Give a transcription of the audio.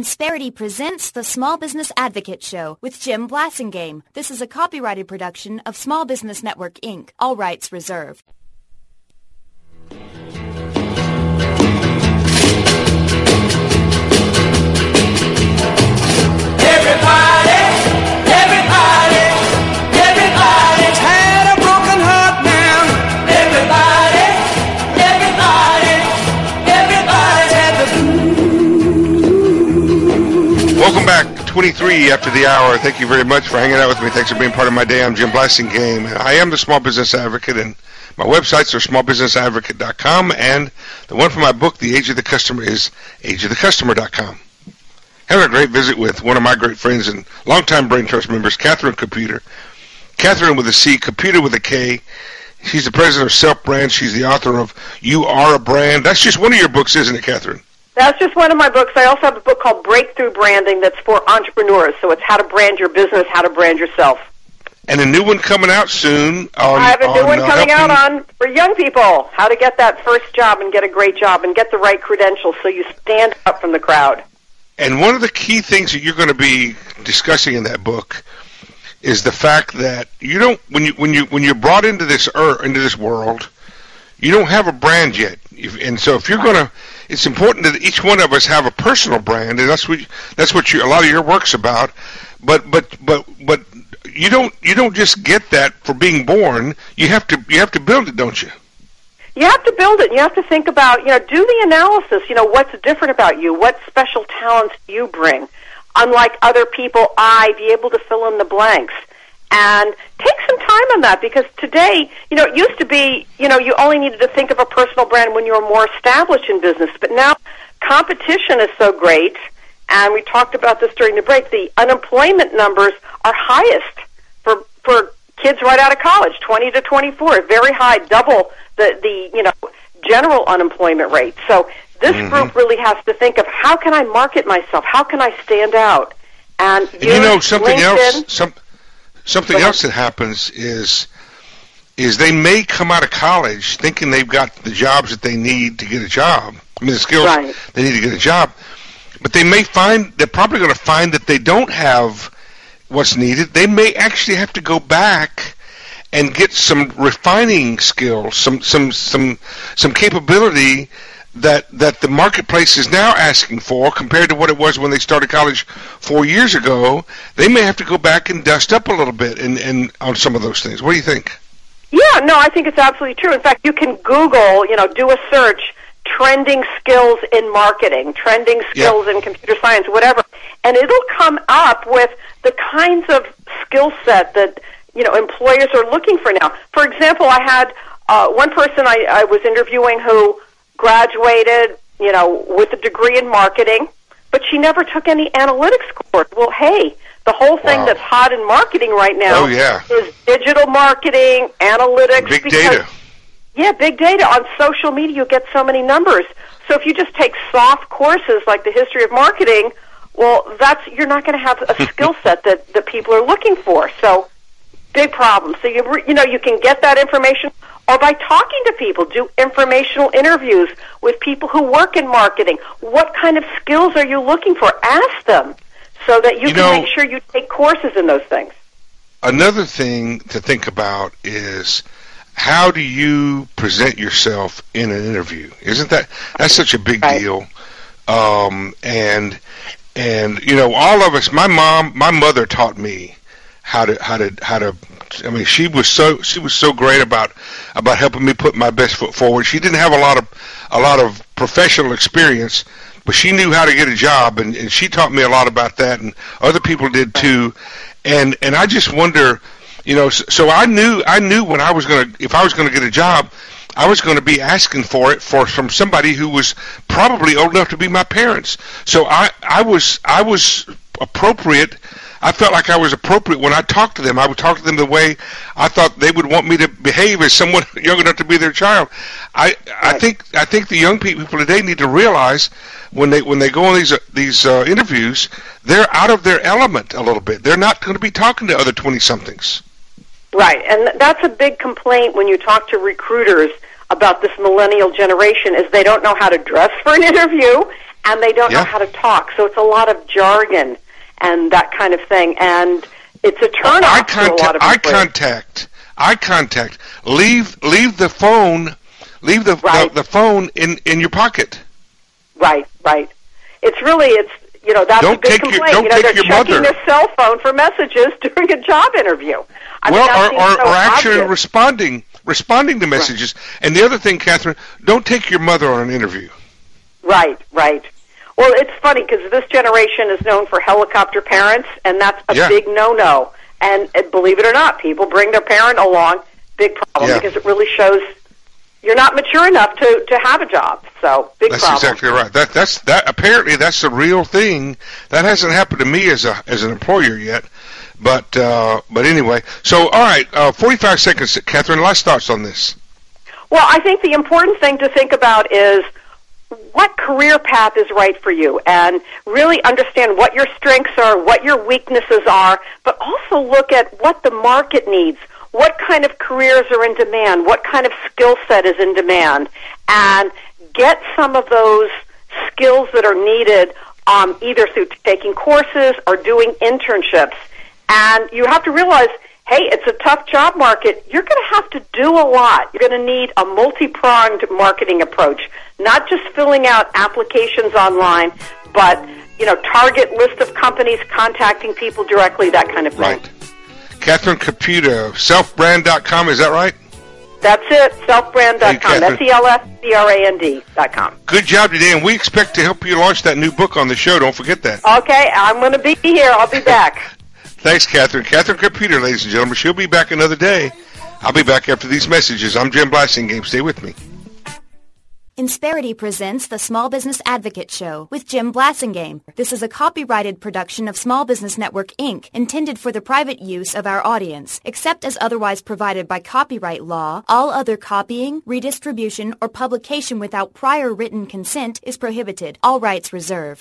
Insperity presents the Small Business Advocate Show with Jim Blasingame. This is a copyrighted production of Small Business Network, Inc. All rights reserved. Welcome back, 23 after the hour. Thank you very much for hanging out with me. Thanks for being part of my day. I'm Jim Blasingame. I am the Small Business Advocate, and my websites are smallbusinessadvocate.com, and the one for my book, The Age of the Customer, is ageofthecustomer.com. Having a great visit with one of my great friends and longtime Brain Trust members, Catherine Computer. Catherine with a C, Computer with a K. She's the president of Self Brand. She's the author of You Are a Brand. That's just one of your books, isn't it, Catherine? That's just one of my books. I also have a book called Breakthrough Branding that's for entrepreneurs. So it's how to brand your business, how to brand yourself. And a new one coming out soon. I have a new one coming out on for young people, how to get that first job and get a great job and get the right credentials so you stand up from the crowd. And one of the key things that you're going to be discussing in that book is the fact that you don't, when you're brought into this world, you don't have a brand yet. And so if you're going to, it's important that each one of us have a personal brand, and that's what a lot of your work's about. But you don't just get that for being born. You have to build it, don't you? You have to build it. You have to think about, do the analysis. What's different about you? What special talents do you bring? Unlike other people, be able to fill in the blanks. And take some time on that, because today, it used to be, you only needed to think of a personal brand when you were more established in business. But now competition is so great, and we talked about this during the break, the unemployment numbers are highest for kids right out of college, 20 to 24, very high, double the general unemployment rate. So this group really has to think of, how can I market myself? How can I stand out? And something LinkedIn, else. Something else that happens is they may come out of college thinking they've got the jobs that they need to get a job. I mean, the skills they need to get a job. But they're probably going to find that they don't have what's needed. They may actually have to go back and get some refining skills, some capability that the marketplace is now asking for compared to what it was when they started college 4 years ago. They may have to go back and dust up a little bit and on some of those things. What do you think? Yeah, no, I think it's absolutely true. In fact, you can Google, do a search, trending skills in marketing, trending skills in computer science, whatever, and it'll come up with the kinds of skill set that, employers are looking for now. For example, I had one person I was interviewing who graduated, with a degree in marketing, but she never took any analytics course. Well, hey, the whole thing that's hot in marketing right now is digital marketing, analytics. Big data. Yeah, big data. On social media, you get so many numbers. So if you just take soft courses like the history of marketing, well, you're not going to have a skill set that people are looking for. So big problem. So you can get that information, or by talking to people, do informational interviews with people who work in marketing. What kind of skills are you looking for? Ask them so that you can make sure you take courses in those things. Another thing to think about is, how do you present yourself in an interview? That's such a big deal? And all of us, my mother taught me how to. I mean, she was so great about helping me put my best foot forward. She didn't have a lot of professional experience, but she knew how to get a job, and she taught me a lot about that, and other people did too. And I just wonder, so I knew when if I was gonna get a job, I was going to be asking for it from somebody who was probably old enough to be my parents. So I was appropriate. I felt like I was appropriate when I talked to them. I would talk to them the way I thought they would want me to behave as someone young enough to be their child. I think the young people today need to realize when they go on these interviews, they're out of their element a little bit. They're not going to be talking to other 20-somethings. Right, and that's a big complaint when you talk to recruiters about this millennial generation, is they don't know how to dress for an interview, and they don't know how to talk. So it's a lot of jargon and that kind of thing, and it's a turnoff to a lot of people. Eye contact. Leave the phone. Leave the phone in your pocket. Right. It's that's a good complaint. They're checking their cell phone for messages during a job interview. Or actually responding to messages. Right. And the other thing, Catherine, don't take your mother on an interview. Right. Well, it's funny because this generation is known for helicopter parents, and that's a big no-no. And believe it or not, people bring their parent along. Big problem because it really shows you're not mature enough to have a job. So big problem. That's exactly right. That apparently that's the real thing. That hasn't happened to me as an employer yet. But anyway. So all right, 45 seconds, Catherine. Last thoughts on this. Well, I think the important thing to think about is what career path is right for you, and really understand what your strengths are, what your weaknesses are, but also look at what the market needs. What kind of careers are in demand? What kind of skill set is in demand? And get some of those skills that are needed either through taking courses or doing internships. And you have to realize, hey, it's a tough job market. You're going to have to do a lot. You're going to need a multi-pronged marketing approach, not just filling out applications online, but target list of companies, contacting people directly, that kind of thing. Right. Catherine Caputo, selfbrand.com, is that right? That's it, selfbrand.com, SELFBRAND.com. Good job today, and we expect to help you launch that new book on the show. Don't forget that. Okay, I'm going to be here. I'll be back. Thanks, Catherine. Catherine Caputo, ladies and gentlemen. She'll be back another day. I'll be back after these messages. I'm Jim Blasingame. Stay with me. Insperity presents the Small Business Advocate Show with Jim Blasingame. This is a copyrighted production of Small Business Network, Inc., intended for the private use of our audience. Except as otherwise provided by copyright law, all other copying, redistribution, or publication without prior written consent is prohibited. All rights reserved.